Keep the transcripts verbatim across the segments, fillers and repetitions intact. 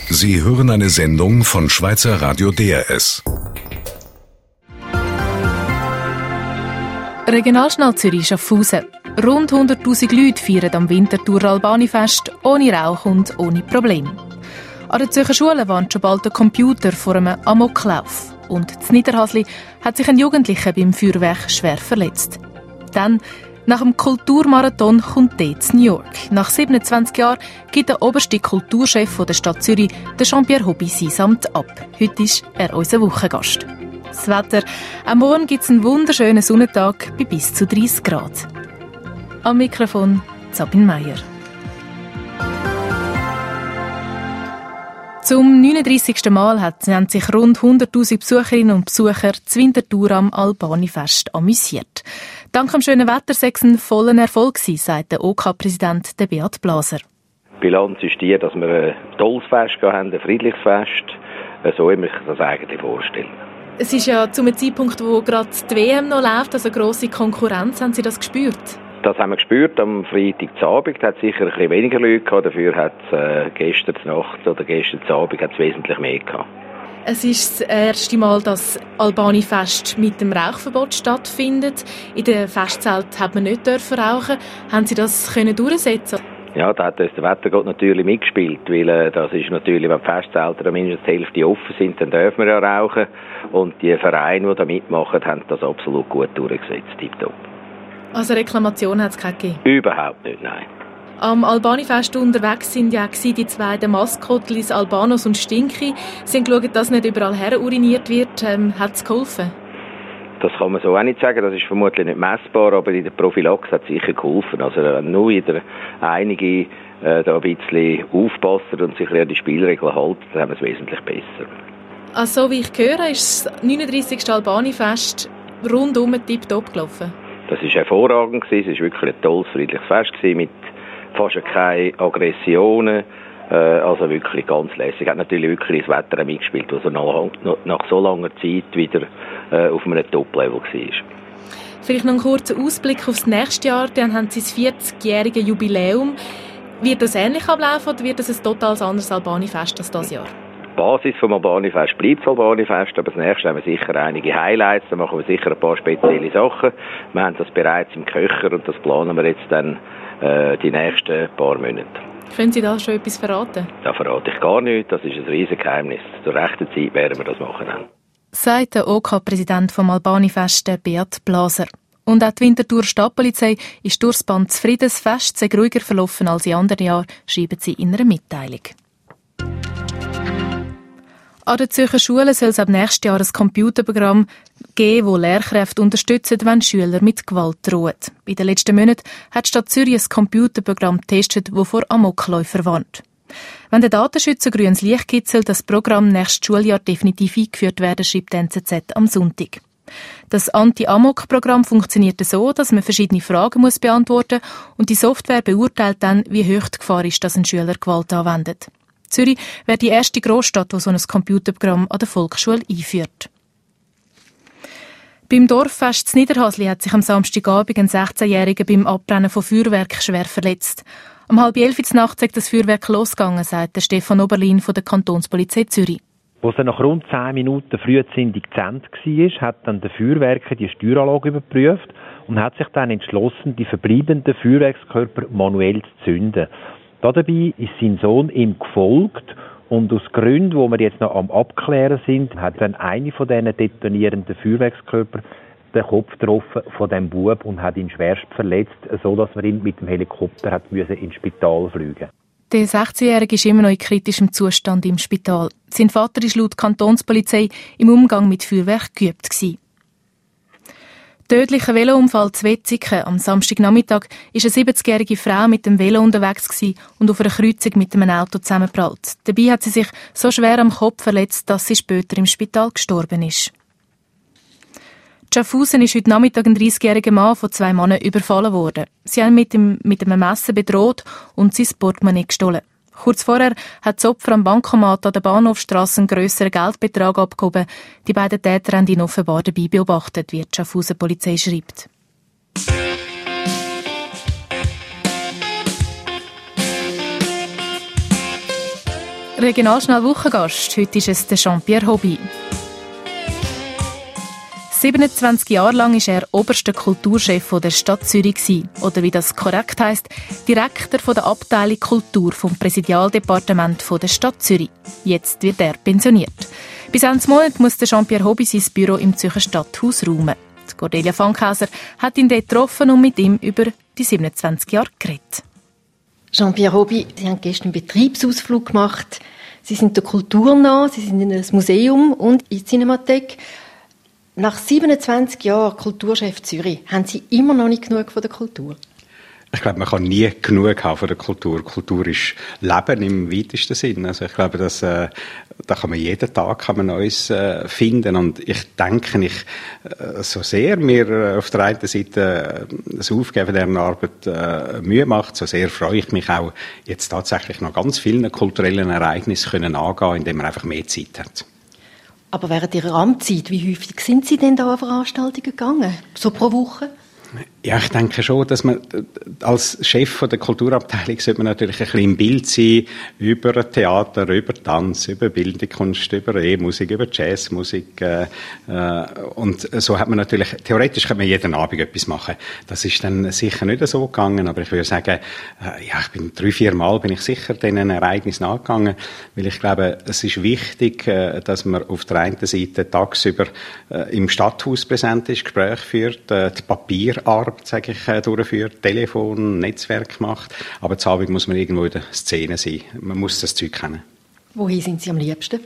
Sie hören eine Sendung von Schweizer Radio D R S. Regionalschnall Zürich Schaffhausen. Rund hunderttausend Leute feiern am Winterthur Albani-Fest ohne Rauch und ohne Probleme. An der Zürcher Schule warnt schon bald der Computer vor einem Amoklauf. Und in Niederhasli hat sich ein Jugendlicher beim Feuerwerk schwer verletzt. Dann, nach dem Kulturmarathon, kommt der zu New York. Nach siebenundzwanzig Jahren gibt der oberste Kulturchef der Stadt Zürich, der Jean-Pierre Hobby, sein Amt ab. Heute ist er unser Wochengast. Das Wetter. Am Morgen gibt es einen wunderschönen Sonnentag bei bis zu dreißig Grad. Am Mikrofon Sabine Meier. Zum neununddreissigsten Mal haben sich rund hunderttausend Besucherinnen und Besucher zu Winterthur am Albani-Fest amüsiert. Dank dem schönen Wetter sei es ein voller Erfolg gewesen, sagt der OK-Präsident Beat Blaser. Die Bilanz ist die, dass wir ein tolles Fest haben, ein friedliches Fest. So wie ich das eigentlich vorstellen. Es ist ja zu einem Zeitpunkt, wo gerade die W M noch läuft, also grosse Konkurrenz. Haben Sie das gespürt? Das haben wir gespürt. Am Freitagabend hat es sicher ein bisschen weniger Leute gehabt. Dafür hat es äh, gestern Nacht oder gestern Abend hat es wesentlich mehr gehabt. Es ist das erste Mal, dass Albani-Fest mit dem Rauchverbot stattfindet. In den Festzelt hat man nicht dürfen rauchen. Haben Sie das können durchsetzen? Ja, da hat uns der Wettergott natürlich mitgespielt, weil äh, das ist natürlich, wenn die Festzelte mindestens die Hälfte offen sind, dann dürfen wir ja rauchen. Und die Vereine, die da mitmachen, haben das absolut gut durchgesetzt, tipptopp. Also Reklamation hat es keine gegeben? Überhaupt nicht, nein. Am Albani-Fest unterwegs sind ja die zwei Maskottlis Albanos und Stinky. Sie haben geschaut, dass nicht überall her uriniert wird. Ähm, hat es geholfen? Das kann man so auch nicht sagen. Das ist vermutlich nicht messbar, aber in der Prophylaxe hat es sicher geholfen. Also wenn nur wieder einige äh, da ein bisschen aufpassen und sich an die Spielregeln halten, dann haben wir es wesentlich besser. Also so wie ich höre, ist das neununddreissigste Albani-Fest rundum tipptopp gelaufen? Das war hervorragend. Es war wirklich ein tolles, friedliches Fest mit fast keine Aggressionen. Also wirklich ganz lässig. Hat natürlich wirklich das Wetter mitgespielt, das nach, nach so langer Zeit wieder äh, auf einem Top-Level war. Vielleicht noch einen kurzen Ausblick aufs nächste Jahr. Dann haben Sie das vierzigjährige Jubiläum. Wird das ähnlich ablaufen oder wird das ein total anderes Albani-Fest als dieses Jahr? Die Basis des Albani-Fest bleibt das Albani-Fest, aber das nächste haben wir sicher einige Highlights. Da machen wir sicher ein paar spezielle Sachen. Wir haben das bereits im Köcher und das planen wir jetzt dann äh, die nächsten paar Monate. Können Sie da schon etwas verraten? Da verrate ich gar nichts. Das ist ein riesiges Geheimnis. Zur rechten Zeit werden wir das machen. Sagt der OK-Präsident vom Albani-Fest, Beat Blaser. Und auch die Winterthur Stadtpolizei ist durchs Band zufrieden. Das Fest sei ruhiger verlaufen als in anderen Jahren, schreiben sie in einer Mitteilung. An der Zürcher Schule soll es ab nächstes Jahr ein Computerprogramm geben, das Lehrkräfte unterstützen, wenn Schüler mit Gewalt drohen. In den letzten Monaten hat die Stadt Zürich ein Computerprogramm getestet, das vor Amokläufern warnt. Wenn der Datenschützer grünes Licht kitzelt, das Programm nächstes Schuljahr definitiv eingeführt werden, schreibt die N Z Z am Sonntag. Das Anti-Amok-Programm funktioniert so, dass man verschiedene Fragen muss beantworten muss und die Software beurteilt dann, wie hoch die Gefahr ist, dass ein Schüler Gewalt anwendet. Zürich wäre die erste Großstadt, die so ein Computerprogramm an der Volksschule einführt. Beim Dorffest in Niederhasli hat sich am Samstagabend ein sechzehnjähriger beim Abbrennen von Feuerwerk schwer verletzt. Um halb elf Uhr nachts ist das Feuerwerk losgegangen, sagt der Stefan Oberlin von der Kantonspolizei Zürich. Als er nach rund zehn Minuten frühzeitig gezähnt war, hat dann der Feuerwerker die Steueranlage überprüft und hat sich dann entschlossen, die verbleibenden Feuerwerkskörper manuell zu zünden. Dabei ist sein Sohn ihm gefolgt und aus Gründen, die wir jetzt noch am Abklären sind, hat dann eine von diesen detonierenden Feuerwerkskörper den Kopf getroffen von dem Bub und hat ihn schwerst verletzt, so dass wir ihn mit dem Helikopter hat müssen ins Spital fliegen. Der sechzehnjährige ist immer noch in kritischem Zustand im Spital. Sein Vater war laut Kantonspolizei im Umgang mit Feuerwerk geübt gewesen. Tödlicher Velounfall zu Wetzikon. Am Samstagnachmittag war eine siebzigjährige Frau mit dem Velo unterwegs und auf einer Kreuzung mit einem Auto zusammenprallt. Dabei hat sie sich so schwer am Kopf verletzt, dass sie später im Spital gestorben ist. In Schaffhausen ist heute Nachmittag ein dreissigjähriger Mann von zwei Männern überfallen worden. Sie haben ihn mit, dem, mit einem Messer bedroht und sein Portemonnaie gestohlen. Kurz vorher hat das Opfer am Bankomat an der Bahnhofstrasse einen grösseren Geldbetrag abgehoben. Die beiden Täter haben ihn offenbar dabei beobachtet, wie die Schaffhausen Polizei schreibt. Regionalschnell Wochengast. Heute ist es der Jean-Pierre Hobby. siebenundzwanzig Jahre lang war er oberster Kulturchef der Stadt Zürich oder wie das korrekt heisst, Direktor der Abteilung Kultur vom Präsidialdepartement der Stadt Zürich. Jetzt wird er pensioniert. Bis Ende Monat muss der Jean-Pierre Hobby sein Büro im Zürcher Stadthaus räumen. Die Cordelia Fankhauser hat ihn dort getroffen und mit ihm über die siebenundzwanzig Jahre geredet. Jean-Pierre Hobby, Sie haben gestern einen Betriebsausflug gemacht. Sie sind der Kultur nah, Sie sind in einem Museum und in der Cinemathek. Nach siebenundzwanzig Jahren Kulturchef Zürich haben Sie immer noch nicht genug von der Kultur? Ich glaube, man kann nie genug haben von der Kultur. Kultur ist Leben im weitesten Sinn. Also ich glaube, dass, äh, da kann man jeden Tag kann man Neues äh, finden. Und ich denke, ich, äh, so sehr mir äh, auf der einen Seite äh, das Aufgeben dieser Arbeit äh, Mühe macht, so sehr freue ich mich auch, jetzt tatsächlich noch ganz vielen kulturellen Ereignissen können angehen, indem man einfach mehr Zeit hat. Aber während Ihrer Amtszeit, wie häufig sind Sie denn da an Veranstaltungen gegangen? So pro Woche? Ja, ich denke schon, dass man als Chef von der Kulturabteilung sollte man natürlich ein bisschen im Bild sein über Theater, über Tanz, über bildende Kunst, über E-Musik, über Jazzmusik. Äh, äh, und so hat man natürlich, theoretisch kann man jeden Abend etwas machen. Das ist dann sicher nicht so gegangen, aber ich würde sagen, äh, ja, ich bin drei, vier Mal bin ich sicher diesen Ereignissen angegangen, weil ich glaube, es ist wichtig, äh, dass man auf der einen Seite tagsüber äh, im Stadthaus präsent ist, Gespräche führt, äh, die Papierarbeit, sage ich, äh, durchführt, Telefon, Netzwerk macht. Aber zu Abend muss man irgendwo in der Szene sein. Man muss das Zeug kennen. Wohin sind Sie am liebsten?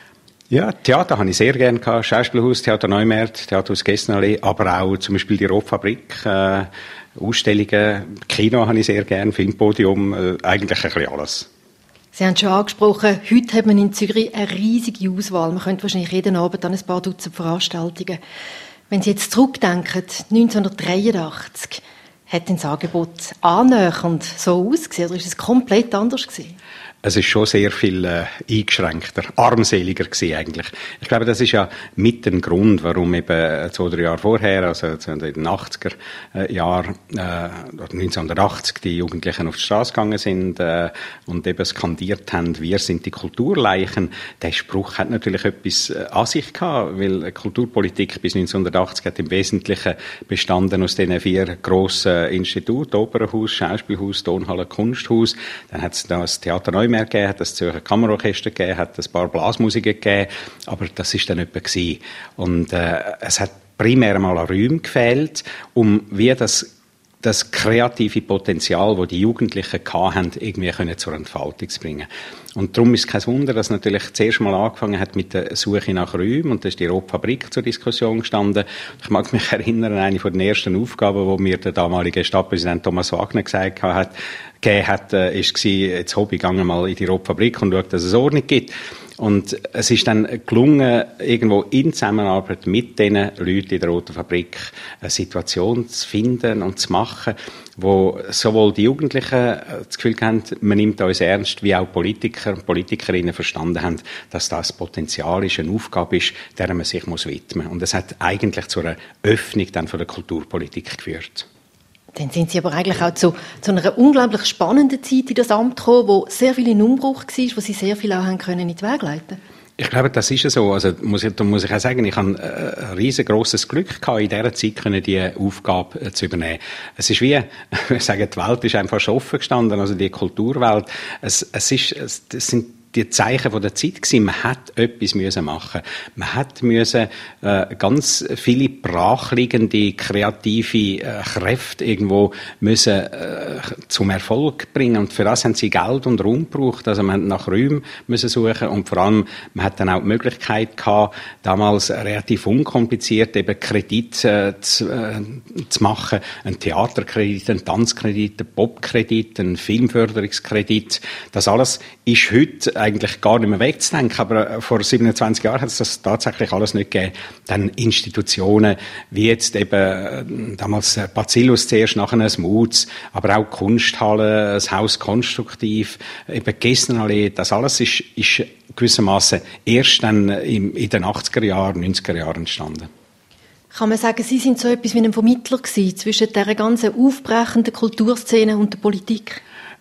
Ja, Theater habe ich sehr gerne gehabt. Schauspielhaus, Theater Neumärt, Theaterhaus Gessenallee, aber auch zum Beispiel die Rotfabrik, äh, Ausstellungen, Kino habe ich sehr gerne, Filmpodium, äh, eigentlich ein bisschen alles. Sie haben schon angesprochen, heute hat man in Zürich eine riesige Auswahl. Man könnte wahrscheinlich jeden Abend an ein paar Dutzend Veranstaltungen. Wenn Sie jetzt zurückdenken, neunzehnhundertdreiundachtzig, hat das Angebot annähernd so ausgesehen, oder ist es komplett anders gewesen? Es ist schon sehr viel äh, eingeschränkter, armseliger gewesen eigentlich. Ich glaube, das ist ja mit ein Grund, warum eben zwei, drei Jahre vorher, also in den achtziger Jahren, äh, neunzehnhundertachtzig, die Jugendlichen auf die Straße gegangen sind äh, und eben skandiert haben, wir sind die Kulturleichen. Der Spruch hat natürlich etwas äh, an sich gehabt, weil Kulturpolitik bis neunzehnhundertachtzig hat im Wesentlichen bestanden aus diesen vier grossen Instituten, Opernhaus, Schauspielhaus, Tonhalle, Kunsthaus. Dann hat es das Theater Neumärt gegeben, hat das Zürcher Kammerorchester gegeben, hat ein paar Blasmusiker gegeben, aber das ist dann etwa gewesen. Und äh, es hat primär mal an Räumen gefehlt, um wie das das kreative Potenzial, das die Jugendlichen hatten, irgendwie können zur Entfaltung zu bringen. Und darum ist es kein Wunder, dass natürlich zuerst mal angefangen hat mit der Suche nach Räumen, und da ist die Rotfabrik zur Diskussion gestanden. Ich mag mich erinnern, eine von den ersten Aufgaben, die mir der damalige Stadtpräsident Thomas Wagner gesagt hat, gegeben hat, ist gewesen, jetzt Hobby, geh mal in die Rotfabrik und schau, dass es Ordnung gibt. Und es ist dann gelungen, irgendwo in Zusammenarbeit mit diesen Leuten in der Roten Fabrik eine Situation zu finden und zu machen, wo sowohl die Jugendlichen das Gefühl haben, man nimmt uns ernst, wie auch Politiker und Politikerinnen verstanden haben, dass das Potenzial ist, eine Aufgabe ist, der man sich muss widmen muss. Und das hat eigentlich zu einer Öffnung dann von der Kulturpolitik geführt. Dann sind Sie aber eigentlich auch zu, zu einer unglaublich spannenden Zeit in das Amt gekommen, wo sehr viel in Umbruch war, wo Sie sehr viel auch haben können in die Wege leiten. Ich glaube, das ist so. Also muss ich, da muss ich auch sagen, ich habe ein riesengroßes Glück gehabt, in dieser Zeit können die Aufgabe zu übernehmen. Es ist wie, ich sage, die Welt ist einfach schon offen gestanden, also die Kulturwelt. Es, es ist, es, es sind die Zeichen von der Zeit gewesen. Man hat etwas müssen machen. Man hat müssen äh, ganz viele brachliegende kreative äh, Kräfte irgendwo müssen äh, zum Erfolg bringen. Und für das haben sie Geld und Raum gebraucht. Also man hat nach Räumen müssen suchen, und vor allem man hat dann auch die Möglichkeit gehabt, damals relativ unkompliziert eben Kredit äh, zu, äh, zu machen, einen Theaterkredit, einen Tanzkredit, einen Popkredit, einen Filmförderungskredit. Das alles ist heute eigentlich gar nicht mehr wegzudenken, aber vor siebenundzwanzig Jahren hat es das tatsächlich alles nicht gegeben. Dann Institutionen, wie jetzt eben damals Bacillus zuerst, nachher ein Moods, aber auch Kunsthalle, das Haus Konstruktiv, eben Gessenallee, das alles ist, ist gewissermaßen erst dann in den achtziger Jahren, neunziger Jahren entstanden. Kann man sagen, Sie sind so etwas wie ein Vermittler gewesen zwischen dieser ganzen aufbrechenden Kulturszene und der Politik?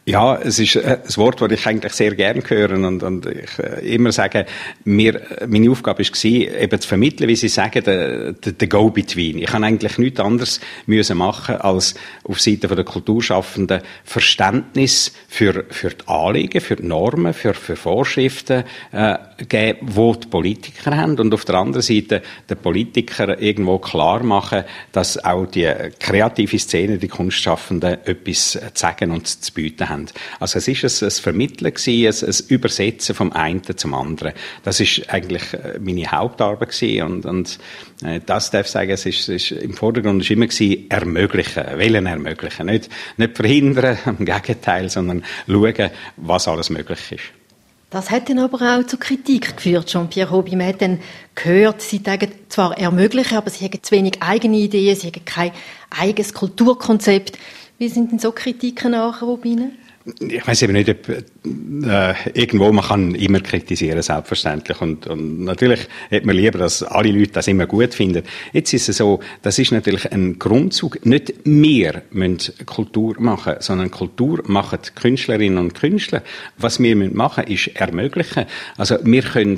Ja, es ist ein Wort, das ich eigentlich sehr gerne höre und, und ich immer sage, mir, meine Aufgabe war, eben zu vermitteln, wie Sie sagen, der, der, der Go-Between. Ich kann eigentlich nichts anderes müssen machen, als auf Seite der Kulturschaffenden Verständnis für, für die Anliegen, für die Normen, für, für Vorschriften äh, geben, die die Politiker haben und auf der anderen Seite den Politikern irgendwo klar machen, dass auch die kreative Szene, die Kunstschaffenden etwas zu sagen und zu bieten haben. Also es ist ein, ein Vermitteln gewesen, ein, ein Übersetzen vom einen zum anderen. Das ist eigentlich meine Hauptarbeit gewesen und, und äh, das darf ich sagen, es ist, es ist im Vordergrund ist immer gewesen, ermöglichen, wollen ermöglichen, nicht, nicht verhindern, im Gegenteil, sondern schauen, was alles möglich ist. Das hat dann aber auch zu Kritik geführt, Jean-Pierre Hobby. Man hat dann gehört, Sie sagen zwar ermöglichen, aber Sie haben zu wenig eigene Ideen, Sie haben kein eigenes Kulturkonzept. Wie sind denn so Kritiken nachher bei Ihnen? Ich weiss eben nicht, ob äh, irgendwo man kann immer kritisieren, selbstverständlich. Und, und natürlich hätte man lieber, dass alle Leute das immer gut finden. Jetzt ist es so, das ist natürlich ein Grundzug. Nicht wir müssen Kultur machen, sondern Kultur machen die Künstlerinnen und Künstler. Was wir machen müssen, ist ermöglichen. Also wir können,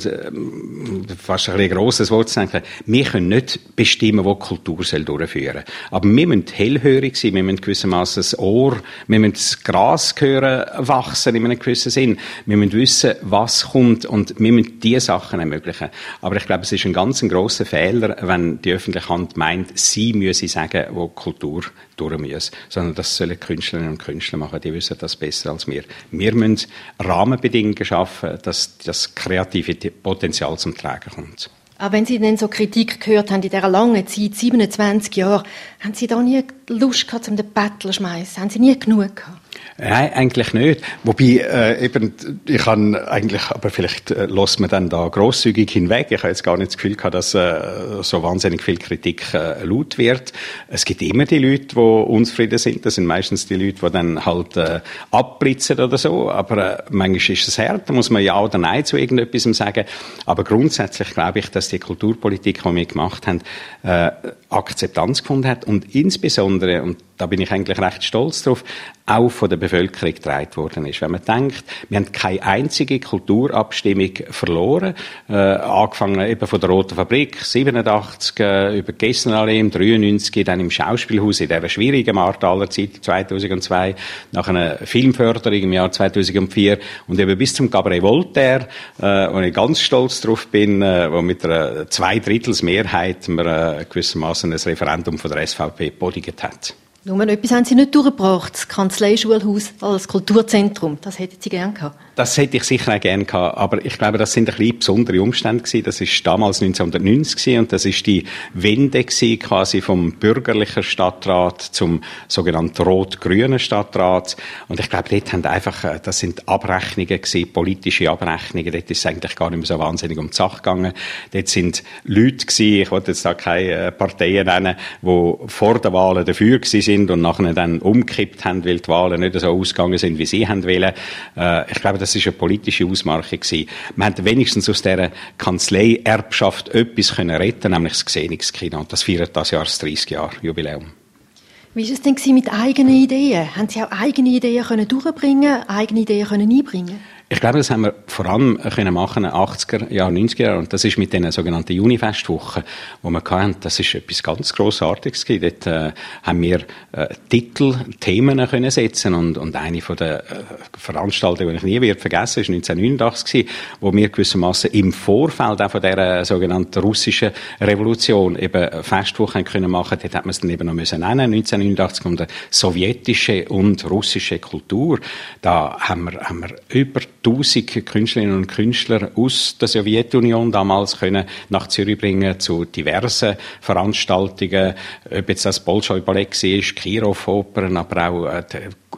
äh, fast ein grosses Wort zu sagen, wir können nicht bestimmen, wo Kultur soll durchführen. Aber wir müssen hellhörig sein, wir müssen gewissermaßen das Ohr, wir müssen das Gras hören, wachsen in einem gewissen Sinn. Wir müssen wissen, was kommt und wir müssen diese Sachen ermöglichen. Aber ich glaube, es ist ein ganz ein grosser Fehler, wenn die öffentliche Hand meint, sie müsse sagen, wo Kultur durch muss. Sondern das sollen Künstlerinnen und Künstler machen, die wissen das besser als wir. Wir müssen Rahmenbedingungen schaffen, dass das kreative Potenzial zum Tragen kommt. Aber wenn Sie denn so Kritik gehört haben in dieser langen Zeit, siebenundzwanzig Jahre, haben Sie da nie Lust gehabt, um den Battle zu schmeißen? Haben Sie nie genug gehabt? Nein, eigentlich nicht. Wobei, äh, eben, ich kann eigentlich, aber vielleicht äh, lässt man dann da grosszügig hinweg. Ich habe jetzt gar nicht das Gefühl gehabt, dass äh, so wahnsinnig viel Kritik äh, laut wird. Es gibt immer die Leute, die unzufrieden sind. Das sind meistens die Leute, die dann halt äh, abblitzen oder so. Aber äh, manchmal ist es hart. Da muss man ja oder nein zu irgendetwas sagen. Aber grundsätzlich glaube ich, dass die Kulturpolitik, die wir gemacht haben, äh, Akzeptanz gefunden hat und insbesondere, und da bin ich eigentlich recht stolz drauf, auch von der Bevölkerung getragen worden ist. Wenn man denkt, wir haben keine einzige Kulturabstimmung verloren, äh, angefangen eben von der Roten Fabrik, siebenundachtzig, äh, über Gessnerallee im dreiundneunzig, dann im Schauspielhaus in dieser schwierigen Martaler Zeit zweitausendzwei, nach einer Filmförderung im Jahr zweitausendvier und eben bis zum Cabaret Voltaire, äh, wo ich ganz stolz drauf bin, äh, wo mit einer Zweidrittelsmehrheit man äh, gewissermaßen ein Referendum von der S V P bodigt hat. Nur etwas haben Sie nicht durchgebracht, das Kanzleischulhaus als Kulturzentrum. Das hätten Sie gern gehabt. Das hätte ich sicher auch gern gehabt, aber ich glaube, das sind ein bisschen besondere Umstände gewesen. Das ist damals neunzehnhundertneunzig gewesen, und das ist die Wende gewesen, quasi vom bürgerlichen Stadtrat zum sogenannten rot-grünen Stadtrat. Und ich glaube, dort haben einfach, das sind Abrechnungen gewesen, politische Abrechnungen. Dort ist es eigentlich gar nicht mehr so wahnsinnig um die Sache gegangen. Dort sind Leute gewesen, ich wollte jetzt da keine Parteien nennen, die vor den Wahlen dafür gewesen sind und nachher dann umgekippt haben, weil die Wahlen nicht so ausgegangen sind, wie sie haben wollen. Äh, ich glaube, das ist eine politische Ausmarke gewesen. Wir haben wenigstens aus dieser Kanzlei-Erbschaft etwas können retten, nämlich das Xenix-Kino. Das feiert das Jahr das dreißig Jahre Jubiläum. Wie war es denn mit eigenen Ideen? Haben Sie auch eigene Ideen können durchbringen, eigene Ideen können einbringen? Ich glaube, das haben wir vor allem können machen in den achtziger Jahren, neunziger Jahren. Und das ist mit den sogenannten Junifestwochen, wo wir hatten. Das ist etwas ganz Grossartiges gewesen. Dort äh, haben wir äh, Titel, Themen können setzen. Und, und eine von den äh, Veranstaltungen, die ich nie werde vergessen, ist neunzehnhundertneunundachtzig gewesen, wo wir gewissermaßen im Vorfeld auch von dieser sogenannten russischen Revolution eben Festwochen können machen. Dort hat man es dann eben noch müssen nennen, neunzehnhundertneunundachtzig, um die sowjetische und russische Kultur. Da haben wir, haben wir über tausend Künstlerinnen und Künstler aus der Sowjetunion damals können nach Zürich bringen zu diversen Veranstaltungen, ob jetzt das Bolschoi-Ballett war, Kirov-Opern, aber auch äh,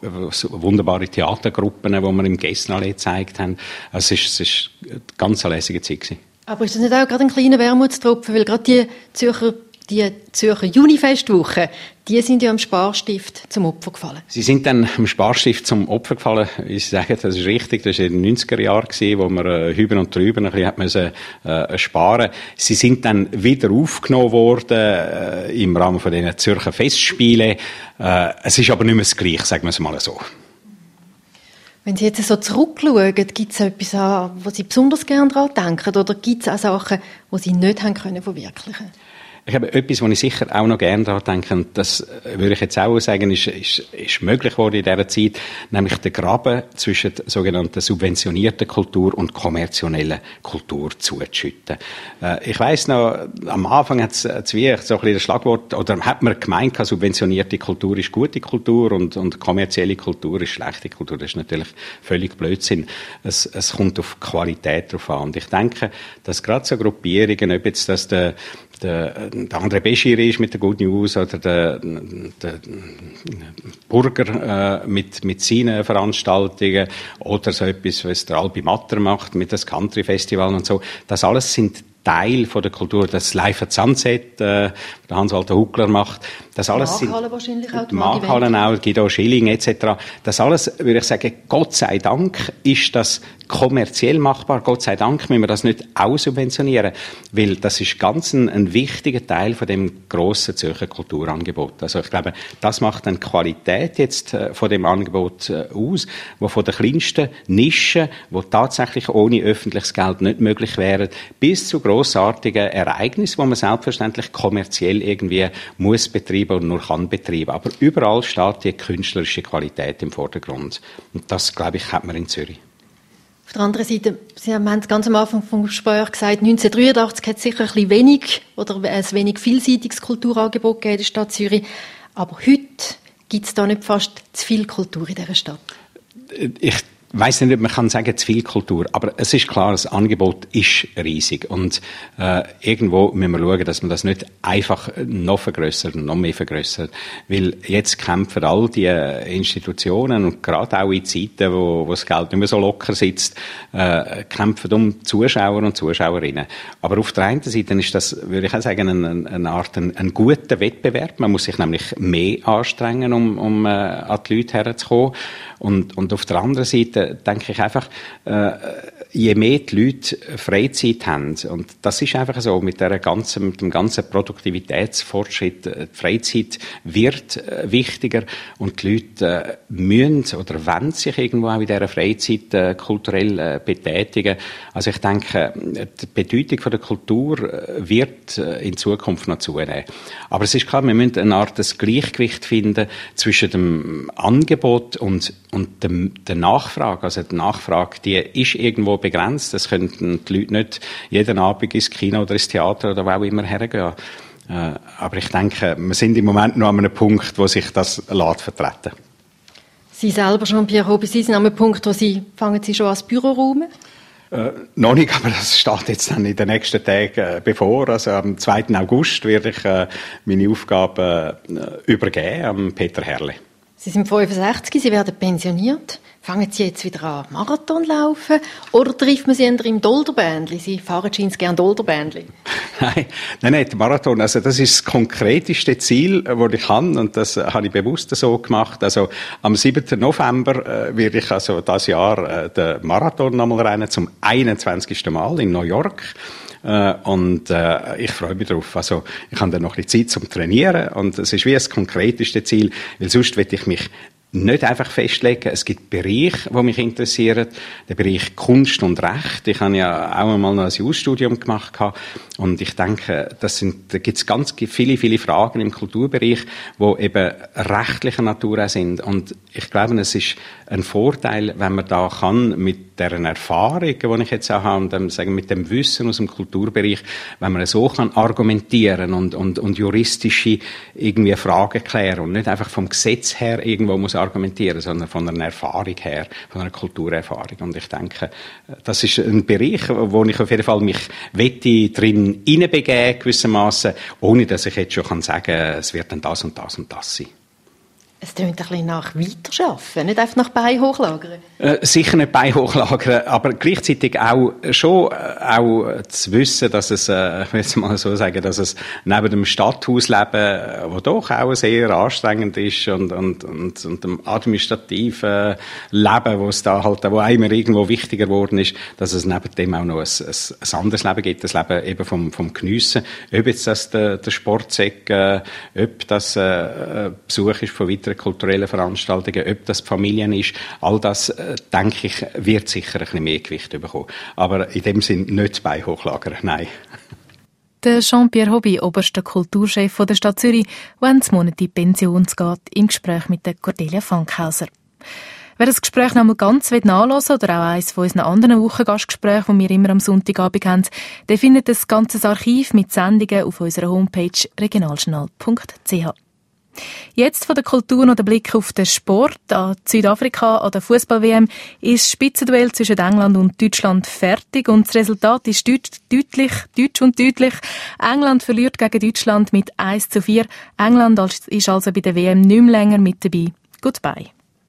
wunderbare Theatergruppen, die wir im Gessnerallee gezeigt haben. Also es ist, es ist eine ganz lässige Zeit gewesen. Aber ist das nicht auch gerade ein kleiner Wermutstropfen, weil gerade die Zürcher Die Zürcher Junifestwochen, die sind ja am Sparstift zum Opfer gefallen. Sie sind dann am Sparstift zum Opfer gefallen. Ich sage, das ist richtig. Das war in den neunziger Jahren, wo man äh, hüben und drüben ein bisschen hat müssen, äh, sparen. Sie sind dann wieder aufgenommen worden äh, im Rahmen von den Zürcher Festspielen. Äh, es ist aber nicht mehr das Gleiche, sagen wir es mal so. Wenn Sie jetzt so zurückschauen, gibt es etwas, an, wo Sie besonders gerne daran denken? Oder gibt es auch Sachen, die Sie nicht haben können verwirklichen? Ich habe etwas, wo ich sicher auch noch gerne daran denke, und das würde ich jetzt auch sagen, ist, ist, ist möglich geworden in dieser Zeit, nämlich der Graben zwischen der sogenannten subventionierten Kultur und kommerziellen Kultur zuzuschütten. Äh, ich weiss noch, am Anfang hat es wie so ein bisschen das Schlagwort, oder hat man gemeint, subventionierte Kultur ist gute Kultur und, und kommerzielle Kultur ist schlechte Kultur. Das ist natürlich völlig Blödsinn. Es, es kommt auf Qualität drauf an. Und ich denke, dass gerade so Gruppierungen, ob jetzt das der Der, der André Beschir ist mit der Good News oder der, der Burger äh, mit, mit seinen Veranstaltungen oder so etwas, was der Albi Matter macht mit das Country Festival und so. Das alles sind Teil von der Kultur, das Live at Sunset, äh, der Hans-Walter Huckler macht. Das alles sind, wahrscheinlich auch. Die Markhallen auch, Guido Schilling et cetera. Das alles, würde ich sagen, Gott sei Dank ist das kommerziell machbar. Gott sei Dank müssen wir das nicht auch subventionieren, weil das ist ganz ein, ein wichtiger Teil von dem grossen Zürcher Kulturangebot. Also ich glaube, das macht dann Qualität jetzt äh, von dem Angebot äh, aus, wo von der kleinsten Nische, wo tatsächlich ohne öffentliches Geld nicht möglich wäre, bis zu grossartigen Ereignissen, wo man selbstverständlich kommerziell irgendwie muss betreiben und nur kann betreiben. Aber überall steht die künstlerische Qualität im Vordergrund. Und das, glaube ich, hat man in Zürich. Auf der anderen Seite, Sie haben ganz am Anfang vom Gespräch gesagt, neunzehnhundertdreiundachtzig hat es sicher ein bisschen wenig oder ein wenig vielseitiges Kulturangebot gegeben in der Stadt Zürich. Aber heute gibt es da nicht fast zu viel Kultur in dieser Stadt? Ich Ich weiss nicht, ob man kann sagen, zu viel Kultur, aber es ist klar, das Angebot ist riesig und äh, irgendwo müssen wir schauen, dass man das nicht einfach noch vergrössert und noch mehr vergrössert, weil jetzt kämpfen all die Institutionen und gerade auch in Zeiten, wo, wo das Geld nicht mehr so locker sitzt, äh, kämpfen um Zuschauer und Zuschauerinnen. Aber auf der einen Seite ist das, würde ich auch sagen, eine, eine Art, ein, ein guter Wettbewerb. Man muss sich nämlich mehr anstrengen, um, um äh, an die Leute herzukommen. Und, und auf der anderen Seite denke ich einfach, äh, je mehr die Leute Freizeit haben, und das ist einfach so, mit, der ganzen, mit dem ganzen Produktivitätsfortschritt, die Freizeit wird äh, wichtiger und die Leute äh, müssen oder wollen sich irgendwo auch in dieser Freizeit äh, kulturell äh, betätigen. Also ich denke, die Bedeutung von der Kultur äh, wird äh, in Zukunft noch zunehmen. Aber es ist klar, wir müssen eine Art des Gleichgewicht finden zwischen dem Angebot und Und der, der Nachfrage, also die Nachfrage, die ist irgendwo begrenzt. Das könnten die Leute nicht jeden Abend ins Kino oder ins Theater oder wo auch immer hergehen. Äh, aber ich denke, wir sind im Moment noch an einem Punkt, wo sich das lässt vertreten. Sie selber, Jean-Pierre Hobby, Sie sind an einem Punkt, wo Sie, fangen Sie schon als Büroraum? Äh, noch nicht, aber das steht jetzt dann in den nächsten Tagen äh, bevor. Also am zweiten August werde ich äh, meine Aufgaben äh, übergeben an Peter Herrle. Sie sind fünfundsechzig, Sie werden pensioniert. Fangen Sie jetzt wieder an Marathon laufen oder trifft man Sie im Dolderbändli? Sie fahren scheinbar gerne Dolderbändli. Nein, nein, nein, der Marathon, also das ist das konkreteste Ziel, das ich habe, und das habe ich bewusst so gemacht. Also am siebten November äh, werde ich also das Jahr äh, den Marathon nochmal rennen, zum einundzwanzigsten Mal in New York. Äh, und äh, ich freue mich drauf. Also ich habe dann noch ein bisschen Zeit zum Trainieren und es ist wie das konkreteste Ziel, weil sonst will ich mich nicht einfach festlegen. Es gibt Bereiche, die mich interessieren. Der Bereich Kunst und Recht. Ich habe ja auch einmal noch ein Jurastudium gemacht und ich denke, das sind, da gibt es ganz viele, viele Fragen im Kulturbereich, die eben rechtlicher Natur sind. Und ich glaube, es ist ein Vorteil, wenn man da kann mit deren Erfahrung, die ich jetzt auch habe, und dem, sagen, mit dem Wissen aus dem Kulturbereich, wenn man so kann argumentieren und, und, und juristische irgendwie Fragen klären und nicht einfach vom Gesetz her irgendwo muss argumentieren, sondern von einer Erfahrung her, von einer Kulturerfahrung. Und ich denke, das ist ein Bereich, wo ich auf jeden Fall mich wette drin hineinbegeben, gewissermaßen, ohne dass ich jetzt schon kann sagen, es wird dann das und das und das sein. Es tönt ein bisschen nach Weiterarbeiten, nicht einfach nach Bein hochlagern. Äh, sicher nicht Bein hochlagern, aber gleichzeitig auch schon äh, auch zu wissen, dass es, äh, ich will es mal so sagen, dass es neben dem Stadthausleben, wo doch auch sehr anstrengend ist, und und und, und dem administrativen Leben, wo es da halt, wo immer irgendwo wichtiger geworden ist, dass es neben dem auch noch ein, ein, ein anderes Leben gibt, das Leben eben vom vom Geniessen, ob jetzt das der, der Sportsäck, äh, ob das äh, Besuch ist von weiter weiteren kulturellen Veranstaltungen, ob das die Familien ist, all das, äh, denke ich, wird sicher ein bisschen mehr Gewicht bekommen. Aber in dem Sinn nicht das Bein hochlagern, nein. Der Jean-Pierre Hobby, oberster Kulturchef der Stadt Zürich, der Ende Monat in Pension geht, im Gespräch mit der Cordelia Fankhauser. Wer das Gespräch noch einmal ganz nachhören will oder auch eines von unseren anderen Wochengastgesprächen, die wir immer am Sonntagabend haben, der findet das ganze Archiv mit Sendungen auf unserer Homepage regionaljournal punkt c h. Jetzt von der Kultur noch der Blick auf den Sport. An Südafrika an der Fußball-W M ist das Spitzenduell zwischen England und Deutschland fertig und das Resultat ist deut- deutlich, deutsch und deutlich. England verliert gegen Deutschland mit eins zu vier. England ist also bei der W M nicht mehr länger mit dabei. Goodbye.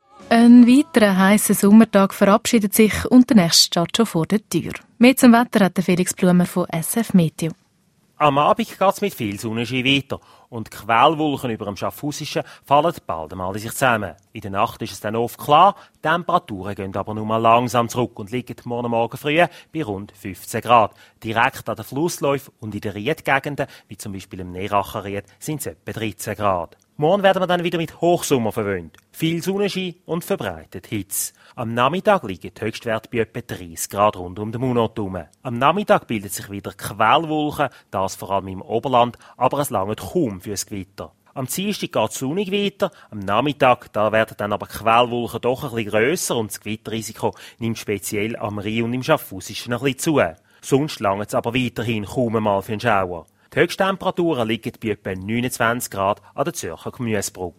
Ein weiterer heißer Sommertag verabschiedet sich und der nächste steht schon vor der Tür. Mehr zum Wetter hat der Felix Blumer von S F Meteo. Am Abend geht es mit viel Sonnenschein weiter und Quellwolken über dem Schaffhausischen fallen bald einmal in sich zusammen. In der Nacht ist es dann oft klar, die Temperaturen gehen aber nur mal langsam zurück und liegen morgen Morgen früh bei rund fünfzehn Grad. Direkt an den Flussläufen und in den Riedgegenden, wie zum Beispiel im Neracher Ried, sind es etwa dreizehn Grad. Morgen werden wir dann wieder mit Hochsommer verwöhnt. Viel Sonnenschein und verbreitet Hitze. Am Nachmittag liegen die Höchstwerte bei etwa dreißig Grad rund um den Monat herum. Am Nachmittag bildet sich wieder Quellwolken, das vor allem im Oberland, aber es langt kaum fürs Gewitter. Am Dienstag geht es sonnig weiter, am Nachmittag da werden dann aber Quellwolken doch ein bisschen grösser und das Gewitterrisiko nimmt speziell am Rhein und im Schaffhausischen ein bisschen zu. Sonst langt es aber weiterhin kaum einmal für einen Schauer. Die Höchsttemperaturen liegen bei etwa neunundzwanzig Grad an der Zürcher Gemüsebrücke.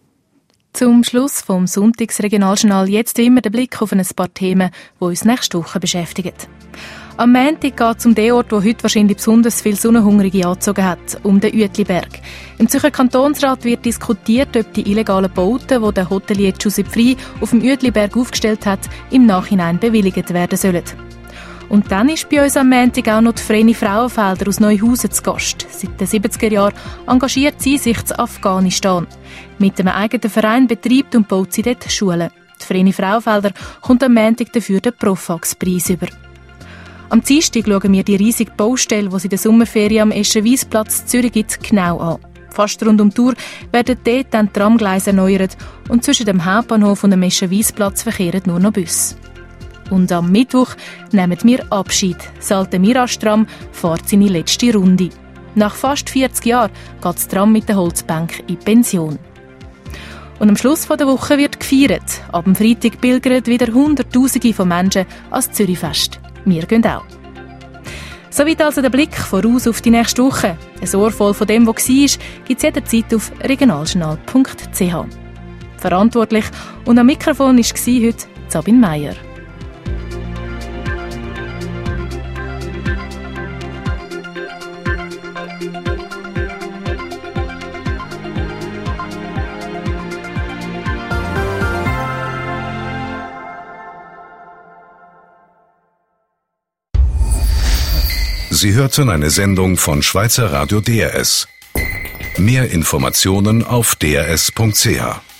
Zum Schluss vom Sonntagsregionaljournal jetzt immer der Blick auf ein paar Themen, die uns nächste Woche beschäftigen. Am Montag geht es um den Ort, wo heute wahrscheinlich besonders viele Sonnenhungrige angezogen hat, um den Uetliberg. Im Zürcher Kantonsrat wird diskutiert, ob die illegalen Bauten, die der Hotelier Giuseppe Frey auf dem Uetliberg aufgestellt hat, im Nachhinein bewilligt werden sollen. Und dann ist bei uns am Montag auch noch die Vreni Frauenfelder aus Neuhausen zu Gast. Seit den siebziger Jahren engagiert sie sich in Afghanistan. Mit einem eigenen Verein betreibt und baut sie dort Schulen. Die Vreni Frauenfelder kommt am Montag dafür den Profax-Preis über. Am Dienstag schauen wir die riesige Baustelle, die es in der Sommerferien am Eschenweisplatz Zürich gibt, genau an. Fast rund um die Uhr werden dort dann die Tramgleise erneuert und zwischen dem Hauptbahnhof und dem Eschenweisplatz verkehren nur noch Busse. Und am Mittwoch nehmen wir Abschied. Das alte Mirage-Tram fährt seine letzte Runde. Nach fast vierzig Jahren geht das Tram mit der Holzbank in Pension. Und am Schluss der Woche wird gefeiert. Ab dem Freitag pilgern wieder Hunderttausende von Menschen ans Zürichfest. Wir gehen auch. Soweit also der Blick voraus auf die nächste Woche. Ein Ohr voll von dem, was war, gibt es jederzeit auf regionaljournal punkt c h. Verantwortlich und am Mikrofon war heute Sabine Meier. Sie hörten eine Sendung von Schweizer Radio D R S. Mehr Informationen auf d r s punkt c h.